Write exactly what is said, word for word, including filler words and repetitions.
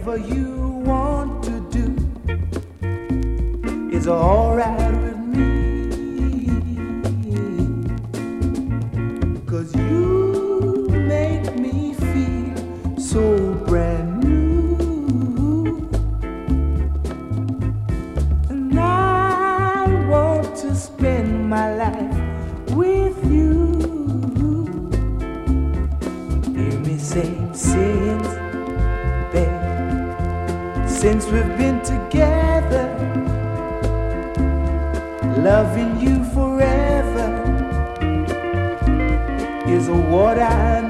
whatever you want to do is alright with me. 'Cause you make me feel so brand new, and I want to spend my life with you. Hear me say, since, babe, since we've been together, loving you forever is what I